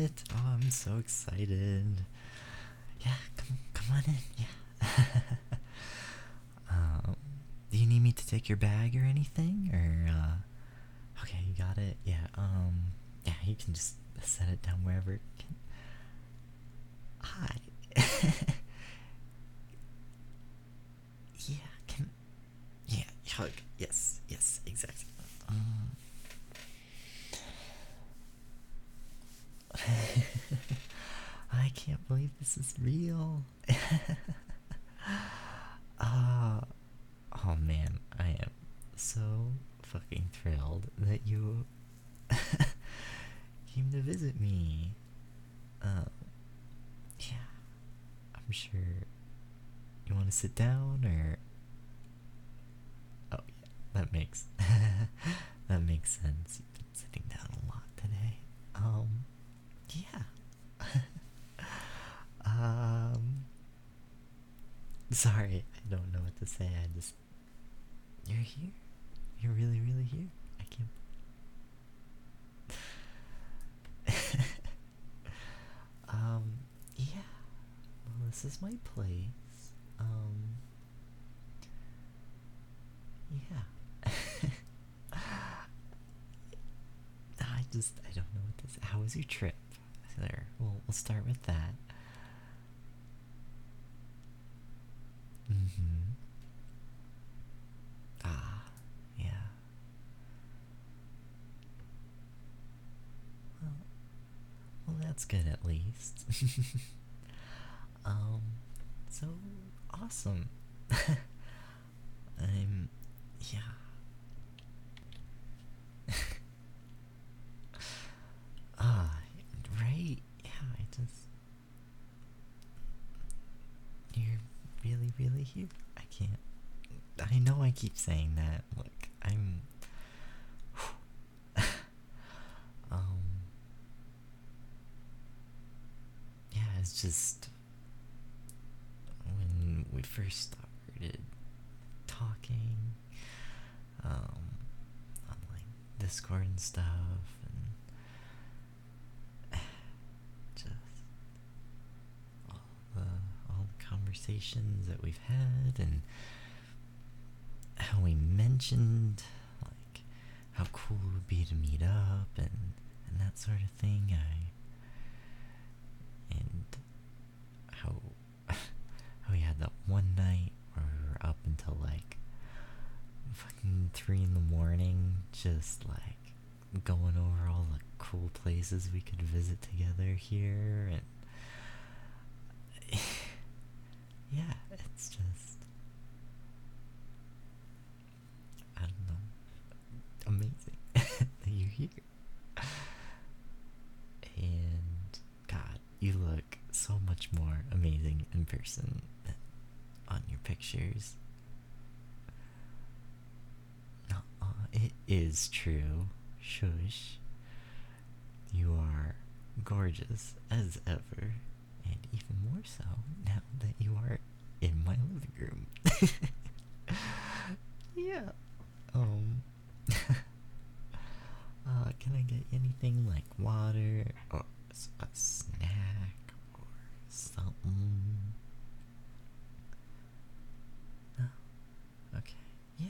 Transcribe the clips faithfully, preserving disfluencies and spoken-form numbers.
it? Oh, I'm so excited. Yeah, come, come on in. Yeah. um, do you need me to take your bag or anything? Or, uh, okay, you got it? Yeah, um, yeah, you can just set it down wherever. Can... Hi. Yeah, can, yeah, hug. Yes, yes, exactly. Um, I can't believe this is real. uh, oh man, I am so fucking thrilled that you came to visit me. Um, yeah, I'm sure you want to sit down or. Oh yeah, that makes that makes sense. You've been sitting down a lot today. Um, yeah. um, sorry, I don't know what to say. I just you're here. You're really, really here. I can't. um, yeah. Well, this is my place. Um, yeah. I just, I don't know what this. How was your trip? There. Well, we'll start with that. Mm-hmm. Ah, yeah. Well, well, that's good at least. um, so awesome. I'm, yeah. Ah, right. Yeah, I just. You're really, really here. I can't. I know I keep saying that. Look, I'm. um. Yeah, it's just. When we first started talking, um, on like Discord and stuff, and just all the all the conversations that we've had, and how we mentioned like how cool it would be to meet up and and that sort of thing. I and how how we had that one night where we were up until like fucking three in the morning, just like going over all the cool places we could visit together here, and yeah, it's just I don't know, amazing that you're here. And God, you look so much more amazing in person than on your pictures. Uh, it is true. Shush. You are gorgeous as ever, and even more so now that you are in my living room. Yeah. Um. uh, can I get anything like water or a snack or something? No. Okay. Yeah.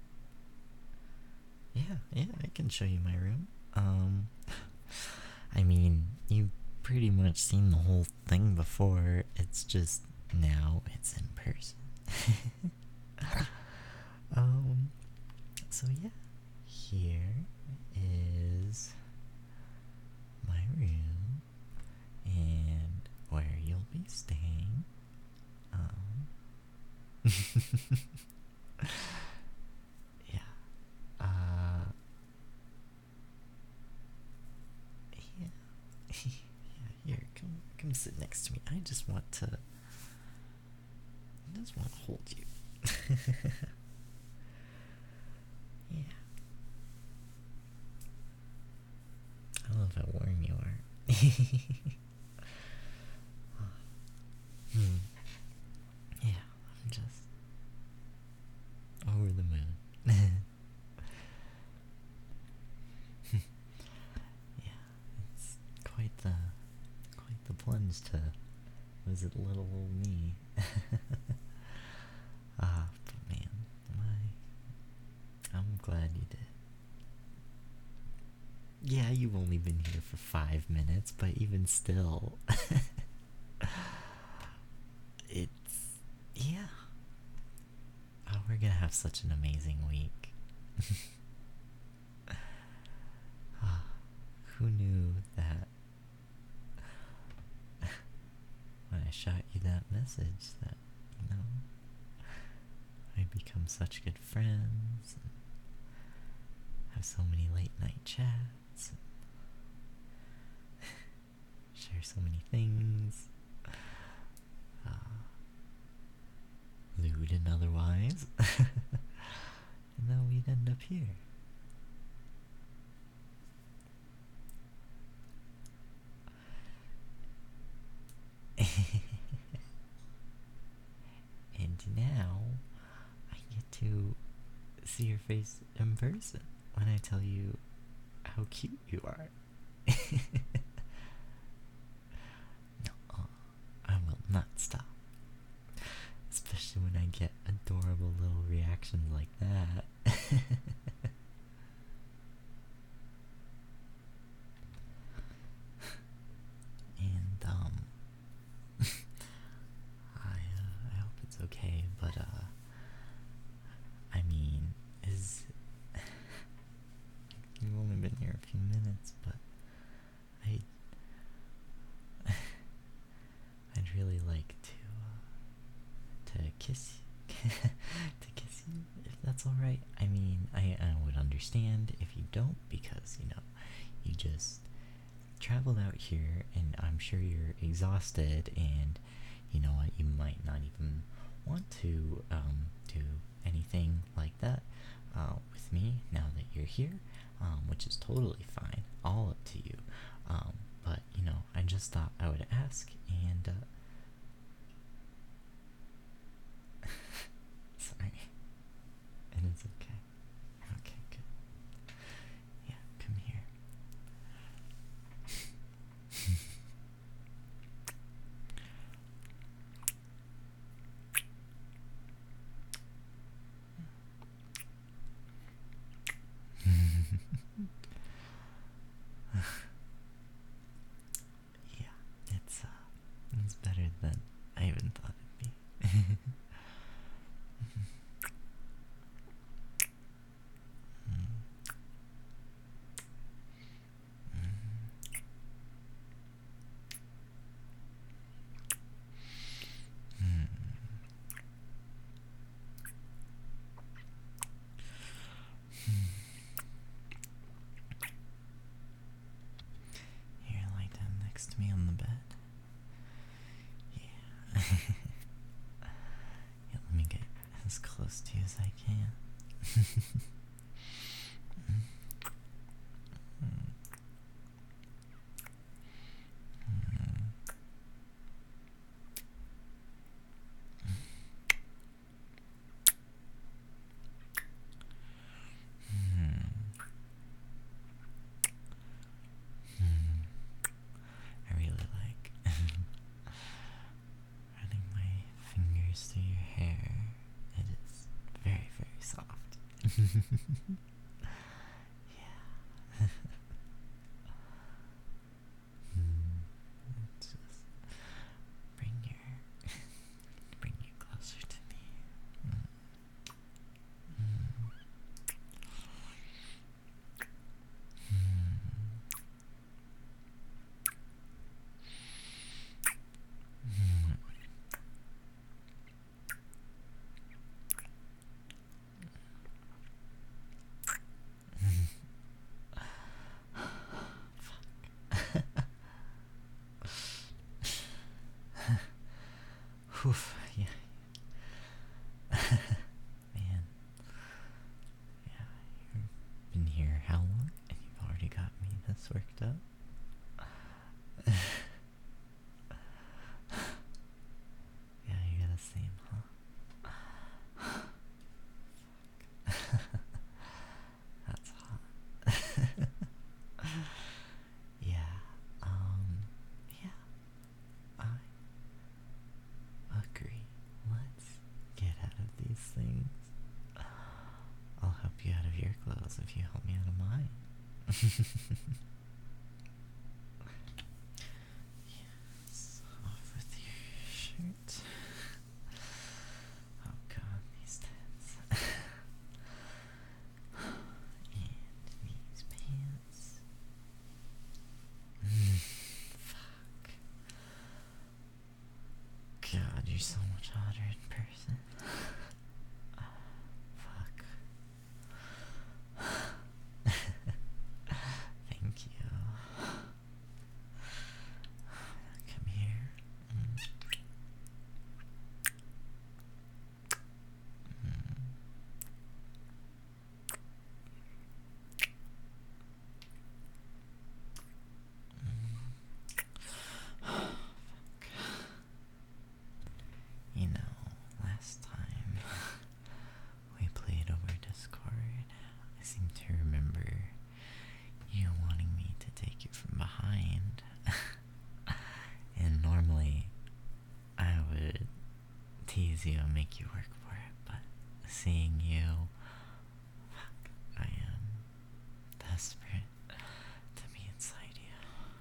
Yeah. Yeah. I can show you my room. Um. I mean, you've pretty much seen the whole thing before. It's just now it's in person. um, so yeah, here is my room and where you'll be staying. Um, yeah. Uh, yeah. Yeah, here, come come sit next to me. I just want to I just want to hold you. Yeah. I love how warm you are. hmm. Yeah, I'm just over the moon. Yeah, it's quite the visit little old me. Ah, but man, my, I'm glad you did. Yeah, you've only been here for five minutes, but even still, it's, yeah. Oh, we're gonna have such an amazing week. Ah, who knew that when I shot you that message that, you know, we'd become such good friends and have so many late night chats and share so many things, uh, lewd and otherwise, and then we'd end up here. And now I get to see your face in person when I tell you how cute you are. No, I will not stop. Especially when I get adorable little reactions like that. And, um, I, uh, I hope it's okay, but, uh, I mean, is, you've only been here a few minutes, but I, I'd really like to, uh, to kiss you, to kiss you, if that's alright. I mean, I, I would understand if you don't, because, you know, you just traveled out here, and I'm sure you're exhausted, and you know what, you might not even want to um, do anything like that uh, with me now that you're here, um, which is totally fine, all up to you. Um, but you know, I just thought I would ask, and uh, sorry, and it's okay. Okay, good. Yeah, come here. Yeah, it's uh, it's better than I even thought it'd be. Here, lie down next to me on the bed. Yeah. Yeah, let me get as close to you as I can. I really like running my fingers through your hair. It is very, very soft. Yeah. Just bring your bring you closer to me. Mm. Mm. Oof, yeah. Man. Yeah, you've been here how long? And you've already got me this worked up? Yeah, you're the same, huh? That's hot. Yeah, um, yeah. I of your clothes if you help me out of mine. Yes, off with your shirt. Oh god, these tits. And these pants. Mm, fuck. God, you're so much hotter in person. Fuck. Thank you. Come here. Mm. Mm. You know, last time we played over Discord, I seem to remember you wanting me to take you from behind. And normally I would tease you and make you work for it, but seeing you, fuck, I am desperate to be inside you.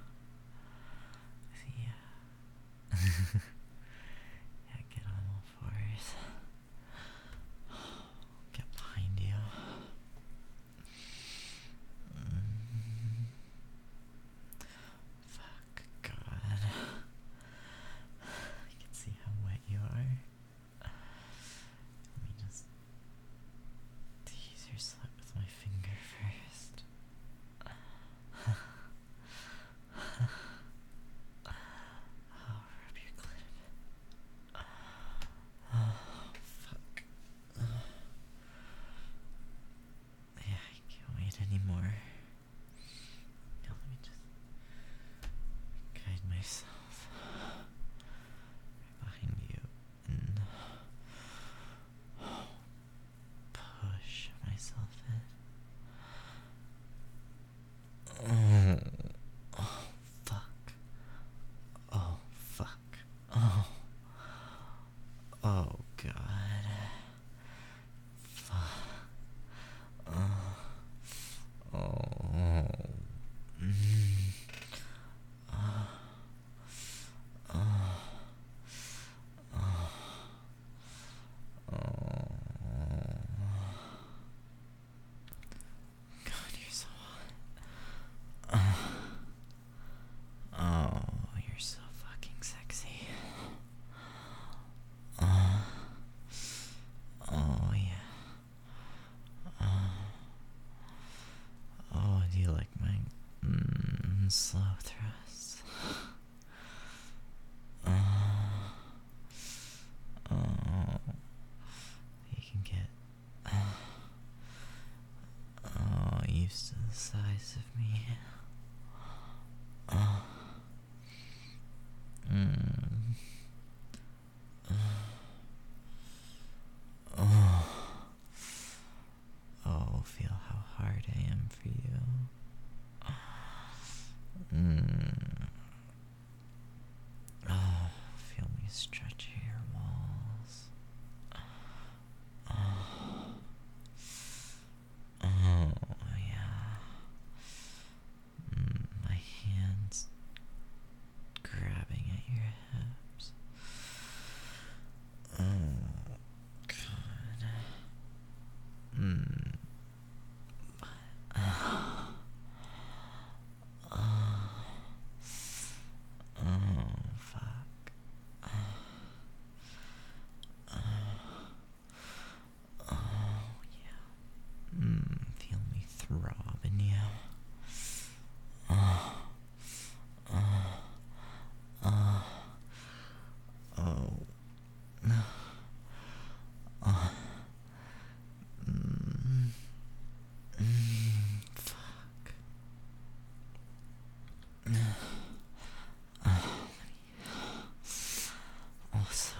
Yeah. Yeah, get on all fours. Get behind you. Mm. Fuck, God. I can see how wet you are. Let me just tease your slit with my finger first. Oh, rub your clit. Oh, fuck. Yeah, I can't wait anymore. Now let me just guide myself right behind you and push myself in. Oh, oh fuck. Oh, fuck. Oh. Oh, God. Fuck. Oh. Oh. Mm. Oh. Oh. Oh. Oh. God, you're so hot. Oh. Oh, you're so fucking sexy. Oh. Oh, yeah. Oh. Oh, do you like my mm, slow thrusts? Oh. Oh. You can get oh used to the size of me. Oh. Mm. Oh. Oh, feel how hard I am for you. Mm. Oh, feel me stretch your walls. Oh. Oh, yeah. Mm, my hands grabbing at your hips. Oh, God. Mm. Oh. Oh. Oh, fuck. Oh. Oh, yeah. Mm, feel me throbbing you. Oh. Oh. Oh. Oh. Oh. Mm. Mm. Fuck. Oh, also,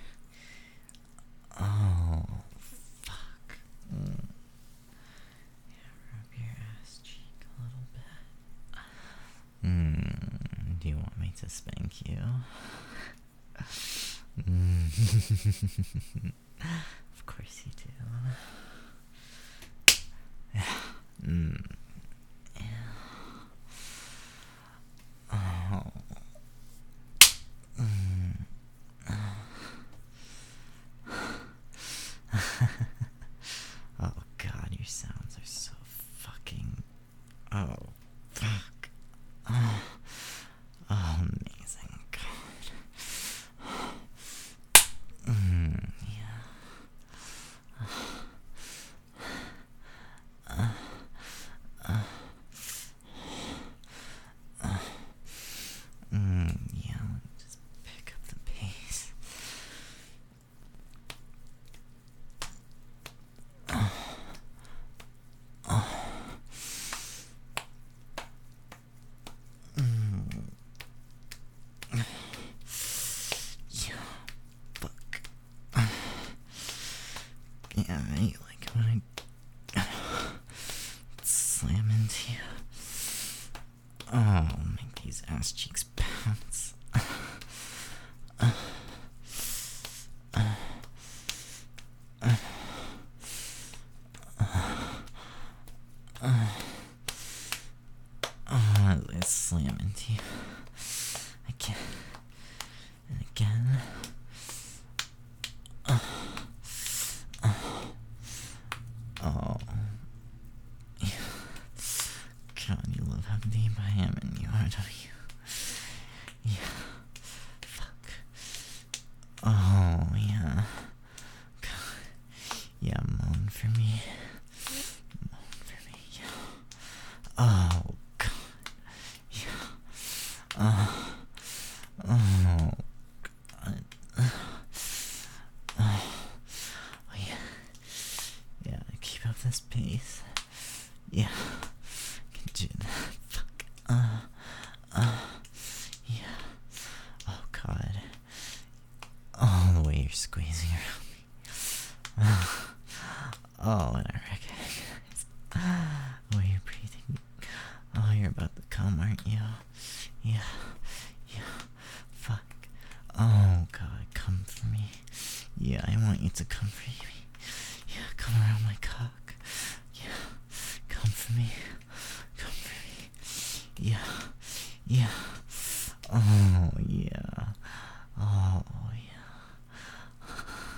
oh, fuck. Mm. Yeah, rub your ass cheek a little bit. Mm. Do you want me to spank you? Mm. Of course you do. Mm. Oh. Mm. Oh god, your sounds are so fucking. Oh, fuck. Oh, oh amazing. God. Mm, yeah. Uh, uh, uh, mm, yeah, let me just pick up the pace. Uh, uh, mm, yeah, fuck. Uh, yeah, I like when I slam into you. Oh, make these ass cheeks bounce. Uh, uh, uh, uh, uh, I slam into you. Again. And again. Uh, uh, oh. Yeah. God, you love how deep I am in you, don't you? Yeah. Fuck. Oh, yeah. God. Yeah, moan for me. Moan for me, yeah. Oh, God. Yeah. Uh, oh, God. Uh, oh, yeah. Yeah, keep up this pace. Yeah. Can do that. Fuck. Uh, uh, yeah. Oh, God. Oh, the way you're squeezing around me. Oh, and I recognize the way you're breathing. Oh, you're about to come, aren't you? Yeah. Yeah. Fuck. Oh, God, come for me. Yeah, I want you to come for me. Yeah, come around my cock. Yeah. Come for me. Come for me. Yeah. Yeah. Oh, yeah. Oh, yeah.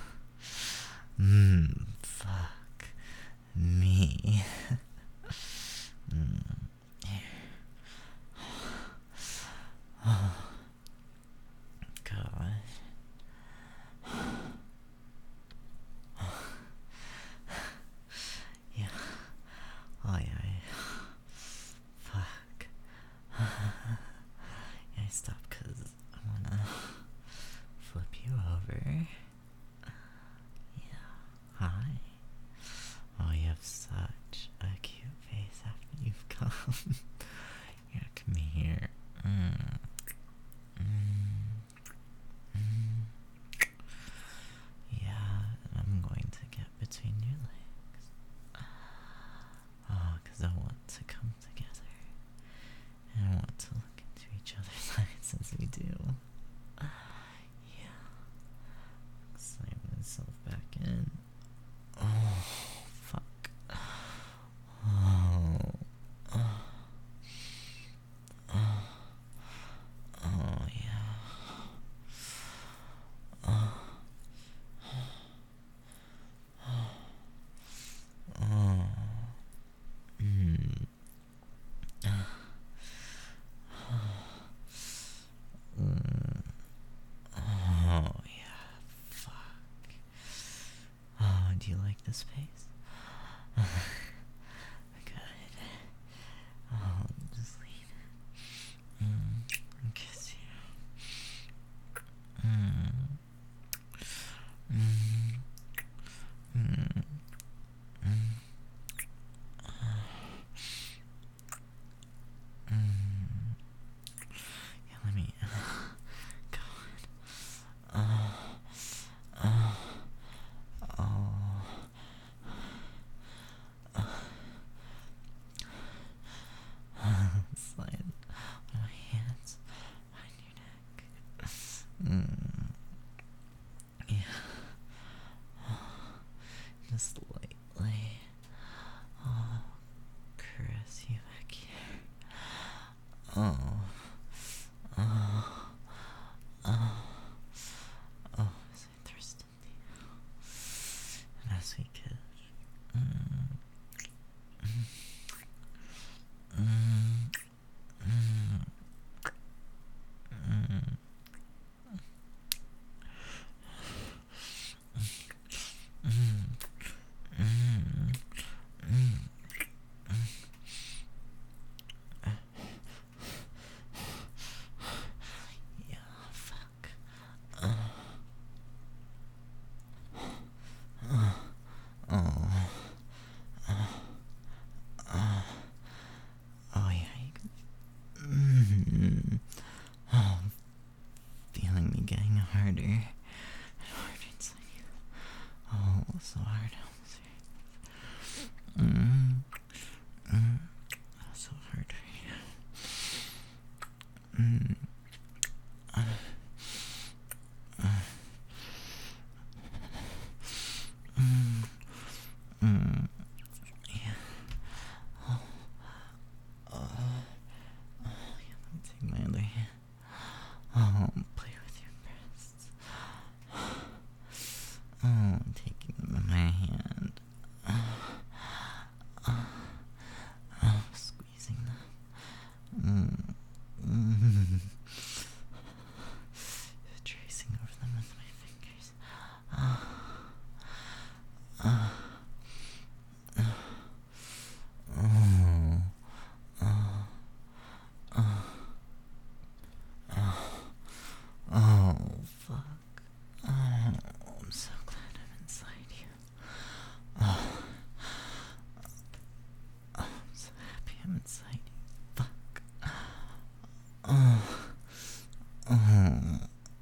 Mmm, fuck me. mm. Oh, God. Yeah. Oh, yeah. Fuck. Yeah, I stopped because I wanna flip you over. Yeah. Hi. Oh, you have such a cute face after you've come. Yeah, come here. Mm. Mm. Mm. Yeah, I'm going to get between your legs. Oh, because I want to come together. And I want to look into each other's eyes as we do. Yeah. Slam myself back in. Oh, fuck. Oh. Oh. Oh. Oh, yeah. Oh. Oh. Mm. Mm. Oh, yeah. Fuck. Oh, do you like this space? Good. Oh, just lean in. Mm. And kiss you. Mm. Mm. Mm. Mm. Mm. Yeah, let me. God. Oh. Oh. Oh. Oh. Oh. Oh. Oh, as I thirst in thee. And as we kiss. Mm. Mm. Mm. Mm. Mm. Mm. Mm. Yeah, fuck. Uh. Uh. Oh. Uh. Uh. Oh, yeah. You can... Mm. Oh, feeling me getting harder and harder inside you. Oh, so hard. Mm. Mm. So hard. Mm. Uh. Uh. Mm. Mm. Yeah. Oh. Uh. Oh, yeah. Let me take my other hand. Oh, play with your breasts. Oh, I'm taking them in my hand. Oh, oh, oh, squeezing them. Mm. Mm. Tracing over them with my fingers. Oh. Oh. Oh. Oh. Oh. Oh. Oh, fuck. Oh, I'm so glad I'm inside you. Oh. Oh, I'm so happy I'm inside you. Fuck. Oh. Oh.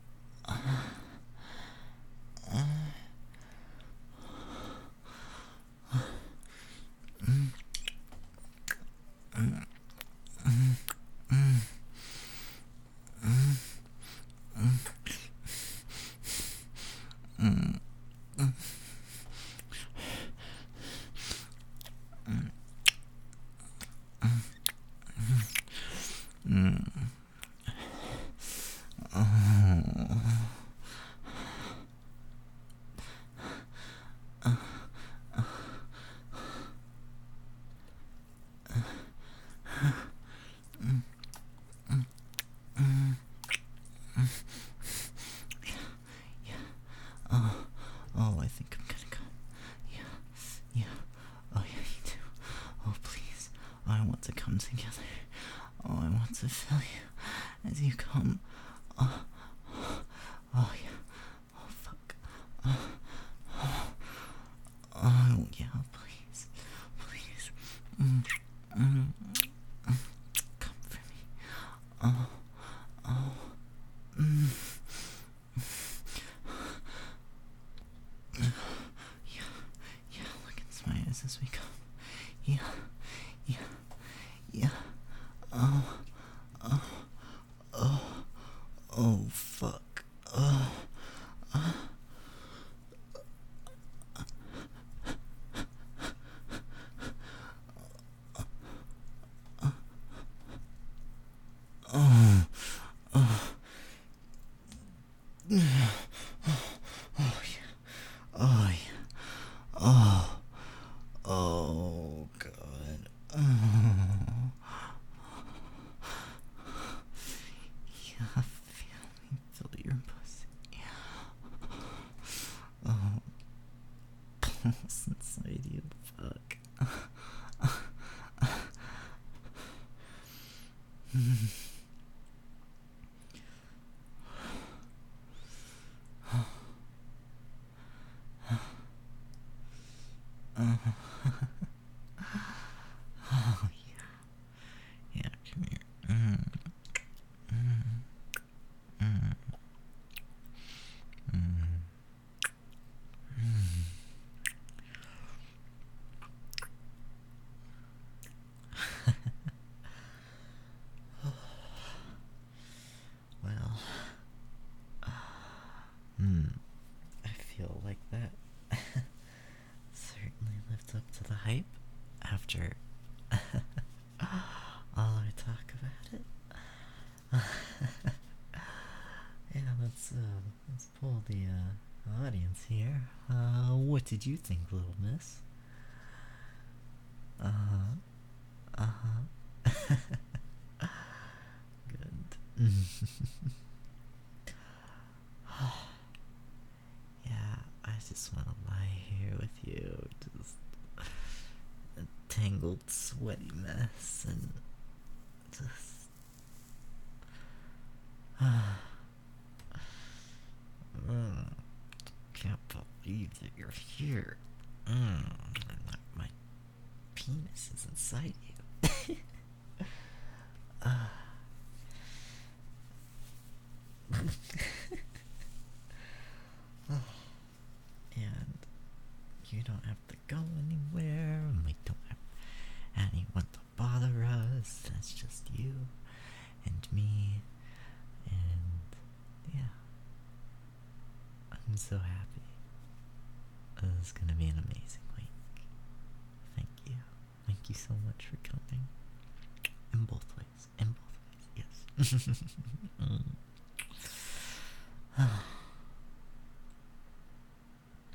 Oh, oh, I think I'm gonna come. Yeah, yeah. Oh, yeah, you too. Oh, please. I want to come together. Oh, I want to feel you as you come. Oh, oh, yeah. Oh, fuck. Oh, oh, oh yeah, please. Please. Mm, mm, mm. Come for me. Oh, oh. Mm. Yeah, yeah, look into my eyes as we come. Yeah, yeah, yeah. Oh, oh, oh, oh, fuck. Oh, oh. Oh, oh, oh, oh, yeah, oh, yeah, oh, oh, God, oh, yeah, feel me, feel your pussy, oh, pulse inside you, fuck, oh, yeah, yeah, come here, mm, mm, mm, mm, mm. Well, hmm, I feel like that certainly lived up to the hype after all our talk about it. let's uh, let's pull the uh, audience here. Uh, what did you think, little miss? Uh huh. Uh huh. Good. Yeah, I just want to lie here with you, just a tangled, sweaty mess, and just. Mm, can't believe that you're here. Mm, my, my penis is inside you. uh, and you don't have to go anywhere, and we don't have anyone to bother us. That's just you and me, and yeah, I'm so happy. This is gonna be an amazing week. Thank you. Thank you so much for coming. In both ways. In both ways, yes. mm.